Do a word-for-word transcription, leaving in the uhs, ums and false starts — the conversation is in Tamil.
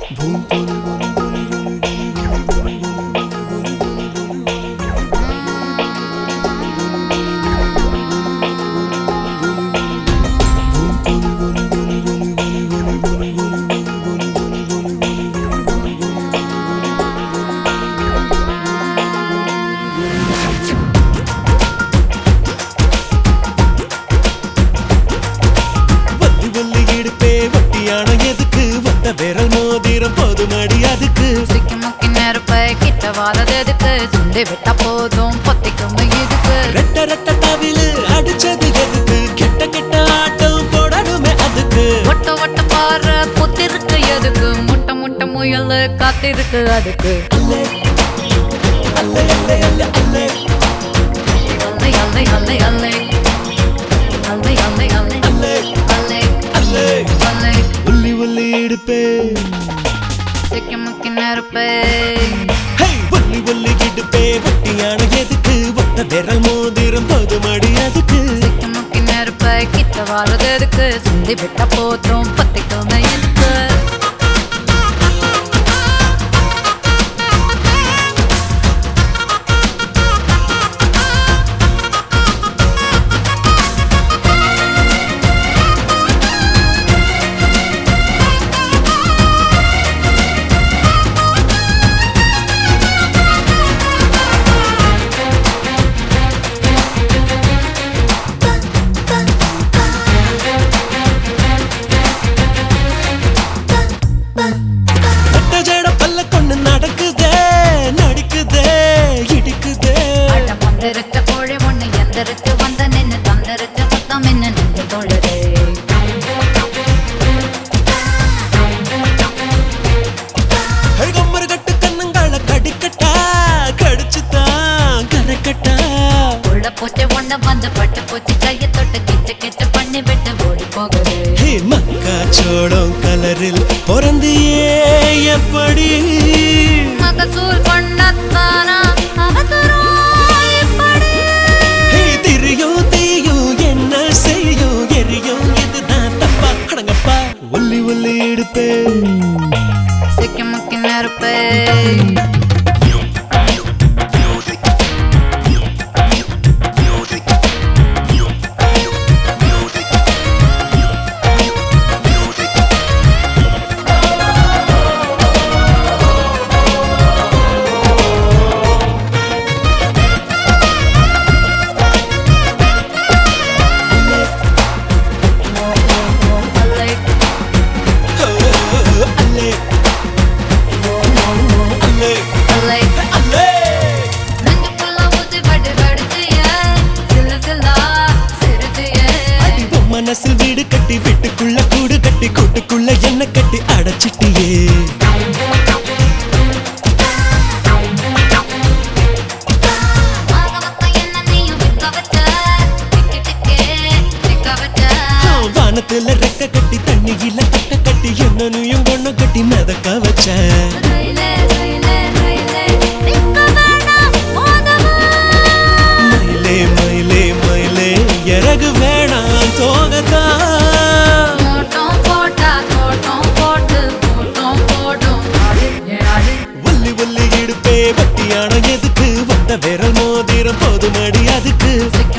விரல் மோதிரம் போதுமடி அதுக்கு சிக்கி முக்கி நெருப்பை கிட்ட வாழறதுக்கு சுண்டி விட்டா போதும் பொத்திக்கும் இதுக்கு ரெட்ட ரெட்ட தவிலு அடிச்சது எதுக்கு கெட்ட கெட்ட ஆட்டம் போடணுமே அதுக்கு ஒட்ட ஒட்ட பாரு புத்திருக்கு எதுக்கு முட்டை முட்டை முயல் காத்திருக்கு அதுக்கு அல்லே அல்லே அல்லே அல்லே அல்லே அல்லை அல்லை அல்லை அல்லை அல்லை அல்லை அல்லை அல்லே அல்லை அல்லே அல்லை உள்ளி உள்ளி இடுப்பே சிக்கி முக்கி நெருப்பை ஹே உள்ளி உள்ளி இடுப்பே ஒட்டியான எதுக்கு ஒட்ட விரல் மோதிரம் போதுமடி அதுக்கு சிக்கி முக்கி நெருப்பை கிட்ட வாழறதுக்கு சுண்டி விட்டா போதும் பொத்திக்கும் இதுக்கு தந்தரிச்ச கோழி ஒண்ணு எந்தரிச்சு வந்த நின்னு தந்தரிச்ச சத்தம் என்ன நின்று தோழரே கம்மரு கட்டு கண்ணங்கால கடிக்கட்டா கடிச்சுதான் கரைக்கட்டா உள்ள பூச்சி ஒண்ணு வந்து பட்டு பூச்சி கையை தொட்டு கிச்சு கிச்சு பண்ணி விட்டு ஓடி போகுது மக்கா சோளம் கலரில் பிறந்தியே எப்படி மகசூல் பண்ணத்தானா ஒல்லி ஒல்லி எடுப்பே சிக்கி முக்கி நெருப்பே மனசில் வீடு கட்டி வீட்டுக்குள்ள கூடு கட்டி கூட்டுக்குள்ள என்ன கட்டி அடைச்சிட்டியே வானத்துல ரெக்க கட்டி தண்ணியில கட்ட கட்டி என்னனையும் கொண்டு கட்டி மிதக்க வச்ச மயிலே மயிலே மயிலே இறகு வேணாம் தோகத்தா ஒல்லி ஒல்லி இடுப்பே வட்டியான எதுக்கு வந்த விரல் மோதிரம் போதுமடி அதுக்கு